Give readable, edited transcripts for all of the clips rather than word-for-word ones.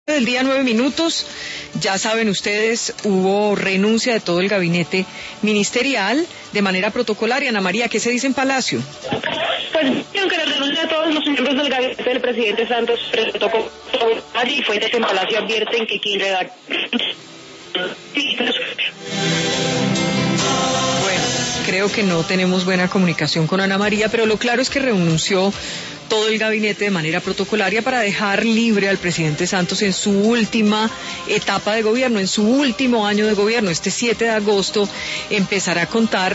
Del día 9 minutos, ya saben ustedes, hubo renuncia de todo el gabinete ministerial de manera protocolaria. Ana María, ¿qué se dice en Palacio? Pues aunque la renuncia de todos los miembros del gabinete del presidente Santos presentó con y fuentes en Palacio advierten que quien redacta. Bueno, creo que no tenemos buena comunicación con Ana María, pero lo claro es que renunció todo el gabinete de manera protocolaria para dejar libre al presidente Santos en su última etapa de gobierno, en su último año de gobierno. Este 7 de agosto empezará a contar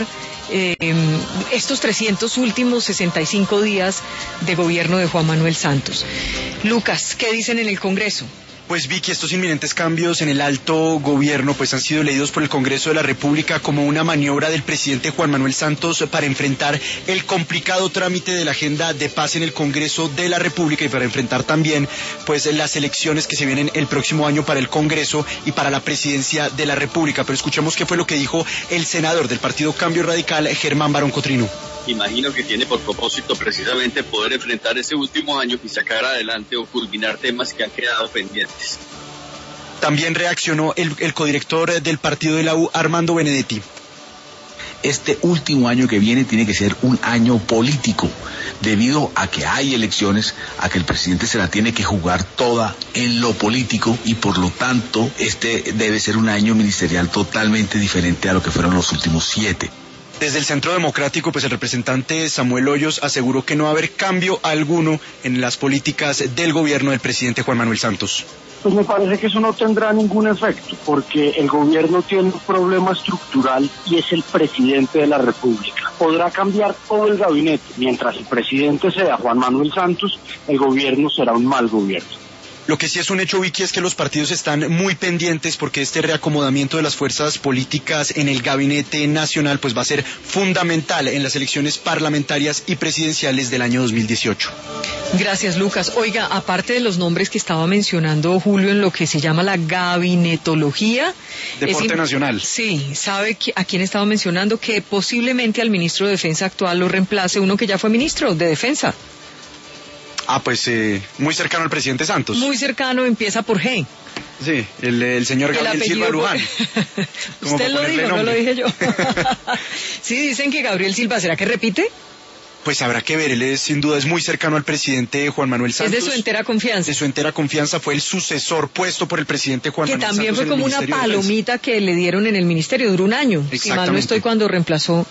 estos 300 últimos 65 días de gobierno de Juan Manuel Santos. Lucas, ¿qué dicen en el Congreso? Pues Vicky, estos inminentes cambios en el alto gobierno pues han sido leídos por el Congreso de la República como una maniobra del presidente Juan Manuel Santos para enfrentar el complicado trámite de la agenda de paz en el Congreso de la República y para enfrentar también pues las elecciones que se vienen el próximo año para el Congreso y para la presidencia de la República. Pero escuchemos qué fue lo que dijo el senador del Partido Cambio Radical, Germán Barón Cotrino. Imagino que tiene por propósito precisamente poder enfrentar ese último año y sacar adelante o culminar temas que han quedado pendientes. También reaccionó el codirector del partido de la U, Armando Benedetti. Este último año que viene tiene que ser un año político, debido a que hay elecciones, a que el presidente se la tiene que jugar toda en lo político y por lo tanto este debe ser un año ministerial totalmente diferente a lo que fueron los últimos 7. Desde el Centro Democrático, pues el representante Samuel Hoyos aseguró que no va a haber cambio alguno en las políticas del gobierno del presidente Juan Manuel Santos. Pues me parece que eso no tendrá ningún efecto, porque el gobierno tiene un problema estructural y es el presidente de la República. Podrá cambiar todo el gabinete, mientras el presidente sea Juan Manuel Santos, el gobierno será un mal gobierno. Lo que sí es un hecho, Vicky, es que los partidos están muy pendientes porque este reacomodamiento de las fuerzas políticas en el gabinete nacional pues va a ser fundamental en las elecciones parlamentarias y presidenciales del año 2018. Gracias, Lucas. Oiga, aparte de los nombres que estaba mencionando Julio en lo que se llama la gabinetología... Deporte nacional. Sí, ¿sabe a quién estaba mencionando? Que posiblemente al ministro de Defensa actual lo reemplace uno que ya fue ministro de Defensa. Ah, pues muy cercano al presidente Santos. Muy cercano, empieza por G. Sí, el señor Gabriel Silva Luján. Usted lo dijo, no lo dije yo. Sí, dicen que Gabriel Silva, ¿será que repite? Pues habrá que ver, él sin duda es muy cercano al presidente Juan Manuel Santos. Es de su entera confianza. De su entera confianza, fue el sucesor puesto por el presidente Juan Manuel Santos. Que también fue como una palomita que le dieron en el ministerio, duró un año. Si mal no estoy, cuando reemplazó...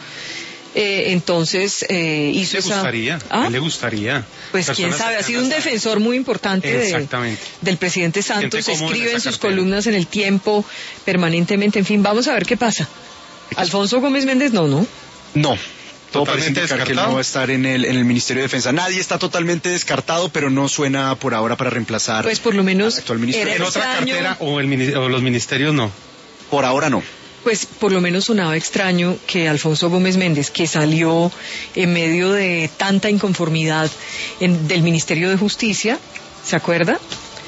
entonces hizo esa... ¿Ah? ¿Le gustaría? Pues quién sabe, ha sido un defensor muy importante del presidente Santos, escribe en sus columnas en El Tiempo permanentemente, en fin, vamos a ver qué pasa. Alfonso Gómez Méndez no. No. Todo parece indicar que él no va a estar en el Ministerio de Defensa. Nadie está totalmente descartado, pero no suena por ahora para reemplazar pues por lo menos al actual ministro. ¿En otra cartera o los ministerios no? Por ahora no. Pues por lo menos sonaba extraño que Alfonso Gómez Méndez, que salió en medio de tanta inconformidad del Ministerio de Justicia, ¿se acuerda?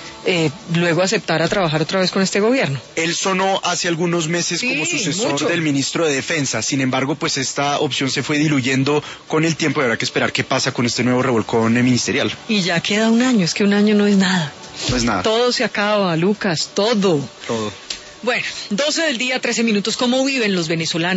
Luego aceptara trabajar otra vez con este gobierno. Él sonó hace algunos meses como sucesor del ministro de Defensa. Sin embargo, pues esta opción se fue diluyendo con el tiempo y habrá que esperar qué pasa con este nuevo revolcón ministerial. Y ya queda un año, es que un año no es nada. No es nada. Todo se acaba, Lucas, todo. Todo. Bueno, 12 del día, 13 minutos. ¿Cómo viven los venezolanos?